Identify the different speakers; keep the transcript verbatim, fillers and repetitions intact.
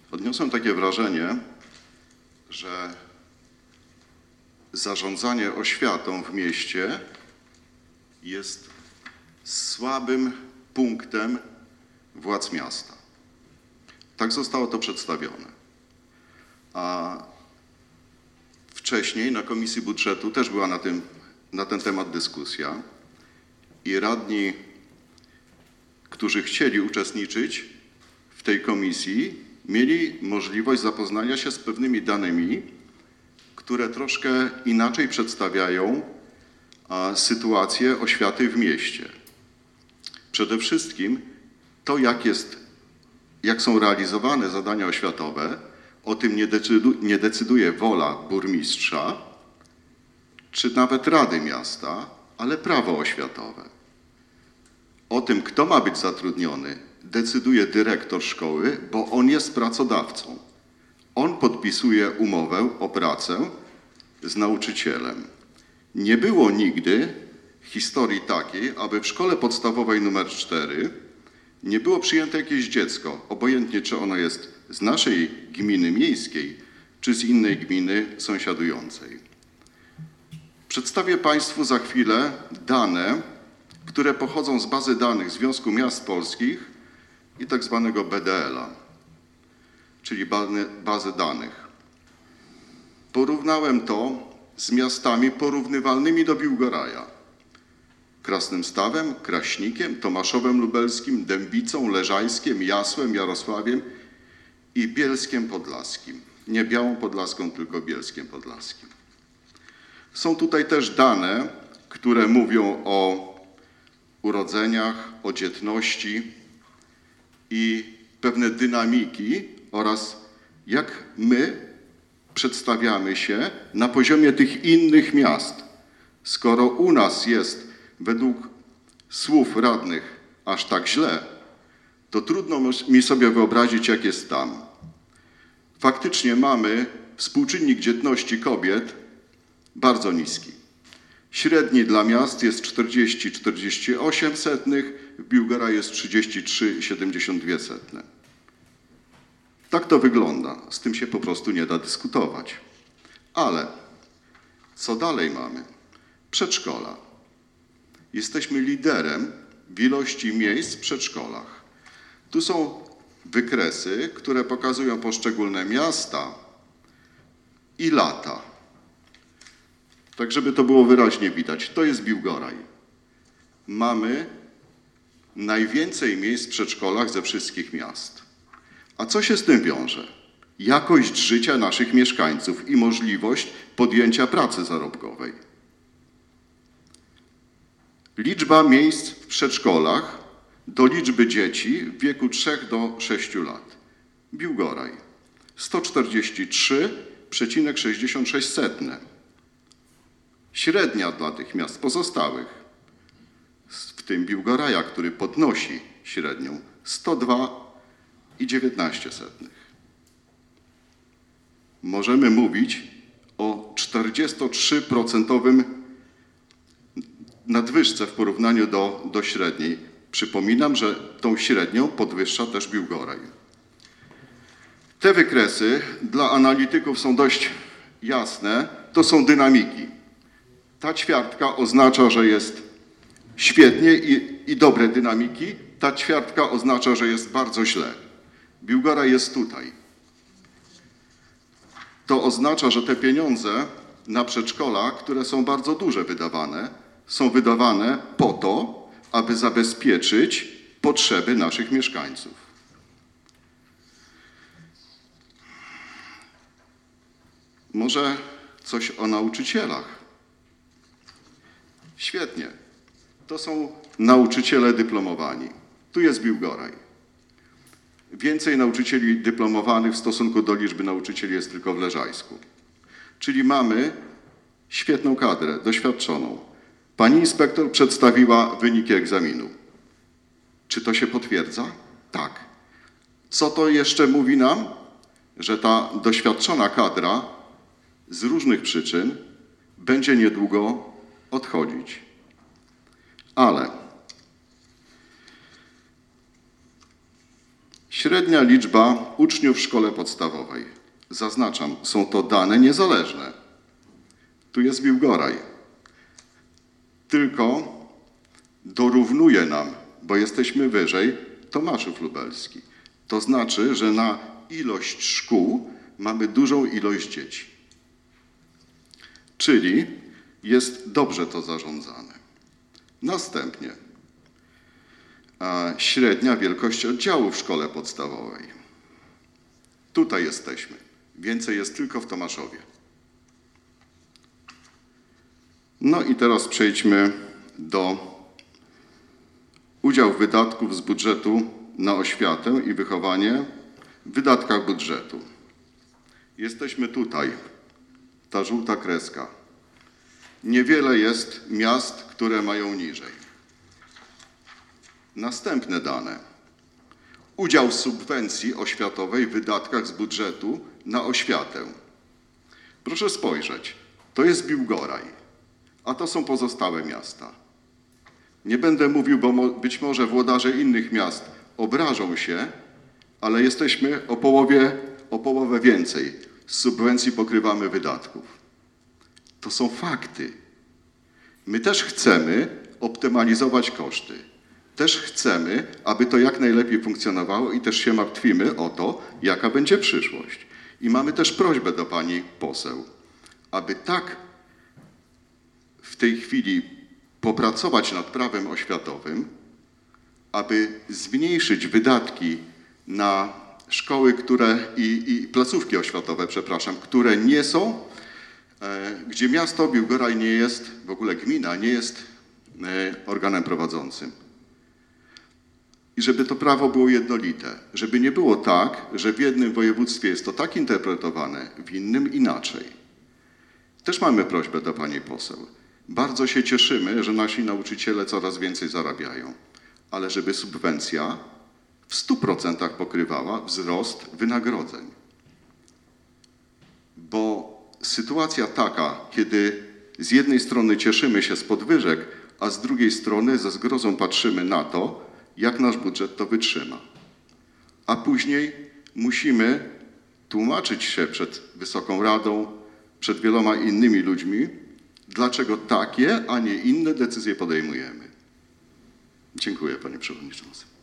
Speaker 1: Odniosłem takie wrażenie, że zarządzanie oświatą w mieście jest słabym punktem władz miasta. Tak zostało to przedstawione. A wcześniej na Komisji Budżetu też była na, tym, na ten temat dyskusja i radni, którzy chcieli uczestniczyć w tej komisji, mieli możliwość zapoznania się z pewnymi danymi, które troszkę inaczej przedstawiają a, sytuację oświaty w mieście. Przede wszystkim to, jak, jest, jak są realizowane zadania oświatowe, o tym nie, decydu, nie decyduje wola burmistrza, czy nawet Rady Miasta, ale prawo oświatowe. O tym, kto ma być zatrudniony, decyduje dyrektor szkoły, bo on jest pracodawcą. On podpisuje umowę o pracę z nauczycielem. Nie było nigdy historii takiej, aby w szkole podstawowej numer cztery nie było przyjęte jakieś dziecko, obojętnie czy ono jest z naszej gminy miejskiej, czy z innej gminy sąsiadującej. Przedstawię Państwu za chwilę dane, które pochodzą z bazy danych Związku Miast Polskich i tak zwanego B D L-a, czyli bazy danych. Porównałem to z miastami porównywalnymi do Biłgoraja. Krasnymstawem, Kraśnikiem, Tomaszowem Lubelskim, Dębicą, Leżajskiem, Jasłem, Jarosławiem i Bielskiem Podlaskim. Nie Białą Podlaską, tylko Bielskiem Podlaskim. Są tutaj też dane, które mówią o urodzeniach, o dzietności i pewne dynamiki oraz jak my przedstawiamy się na poziomie tych innych miast. Skoro u nas jest według słów radnych aż tak źle, to trudno mi sobie wyobrazić, jak jest tam. Faktycznie mamy współczynnik dzietności kobiet bardzo niski. Średni dla miast jest czterdzieści przecinek czterdzieści osiem, w Biłgoraju jest trzydzieści trzy przecinek siedemdziesiąt dwa. Tak to wygląda. Z tym się po prostu nie da dyskutować. Ale co dalej mamy? Przedszkola. Jesteśmy liderem w ilości miejsc w przedszkolach. Tu są wykresy, które pokazują poszczególne miasta i lata. Tak, żeby to było wyraźnie widać. To jest Biłgoraj. Mamy najwięcej miejsc w przedszkolach ze wszystkich miast. A co się z tym wiąże? Jakość życia naszych mieszkańców i możliwość podjęcia pracy zarobkowej. Liczba miejsc w przedszkolach do liczby dzieci w wieku trzech do sześciu lat. Biłgoraj sto czterdzieści trzy przecinek sześćdziesiąt sześć. Średnia dla tych miast pozostałych, w tym Biłgoraja, który podnosi średnią, sto dwa przecinek dziewiętnaście. Możemy mówić o czterdziestotrzyprocentowym nadwyżce w porównaniu do, do średniej. Przypominam, że tą średnią podwyższa też Biłgoraj. Te wykresy dla analityków są dość jasne. To są dynamiki. Ta ćwiartka oznacza, że jest świetnie i, i dobre dynamiki. Ta ćwiartka oznacza, że jest bardzo źle. Biłgoraj jest tutaj. To oznacza, że te pieniądze na przedszkola, które są bardzo duże wydawane, są wydawane po to, aby zabezpieczyć potrzeby naszych mieszkańców. Może coś o nauczycielach. Świetnie. To są nauczyciele dyplomowani. Tu jest Biłgoraj. Więcej nauczycieli dyplomowanych w stosunku do liczby nauczycieli jest tylko w Leżajsku. Czyli mamy świetną kadrę, doświadczoną. Pani inspektor przedstawiła wyniki egzaminu. Czy to się potwierdza? Tak. Co to jeszcze mówi nam? Że ta doświadczona kadra z różnych przyczyn będzie niedługo odchodzić. Ale Średnia liczba uczniów w szkole podstawowej. Zaznaczam, są to dane niezależne. Tu jest Biłgoraj. Tylko dorównuje nam, bo jesteśmy wyżej, Tomaszów Lubelski. To znaczy, że na ilość szkół mamy dużą ilość dzieci. Czyli jest dobrze to zarządzane. Następnie a średnia wielkość oddziału w szkole podstawowej. Tutaj jesteśmy. Więcej jest tylko w Tomaszowie. No i teraz przejdźmy do udziału wydatków z budżetu na oświatę i wychowanie w wydatkach budżetu. Jesteśmy tutaj, ta żółta kreska. Niewiele jest miast, które mają niżej. Następne dane. Udział subwencji oświatowej w wydatkach z budżetu na oświatę. Proszę spojrzeć, to jest Biłgoraj, a to są pozostałe miasta. Nie będę mówił, bo mo być może włodarze innych miast obrażą się, ale jesteśmy o połowie, o połowę więcej. Z subwencji pokrywamy wydatków. To są fakty. My też chcemy optymalizować koszty. Też chcemy, aby to jak najlepiej funkcjonowało i też się martwimy o to, jaka będzie przyszłość. I mamy też prośbę do pani poseł, aby tak w tej chwili popracować nad prawem oświatowym, aby zmniejszyć wydatki na szkoły, które i, i placówki oświatowe, przepraszam, które nie są, e, gdzie miasto Biłgoraj nie jest, w ogóle gmina nie jest e, organem prowadzącym. I żeby to prawo było jednolite, żeby nie było tak, że w jednym województwie jest to tak interpretowane, w innym inaczej. Też mamy prośbę do pani poseł. Bardzo się cieszymy, że nasi nauczyciele coraz więcej zarabiają, ale żeby subwencja w stu procentach pokrywała wzrost wynagrodzeń. Bo sytuacja taka, kiedy z jednej strony cieszymy się z podwyżek, a z drugiej strony ze zgrozą patrzymy na to, jak nasz budżet to wytrzyma. A później musimy tłumaczyć się przed Wysoką Radą, przed wieloma innymi ludźmi, dlaczego takie, a nie inne decyzje podejmujemy. Dziękuję, panie przewodniczący.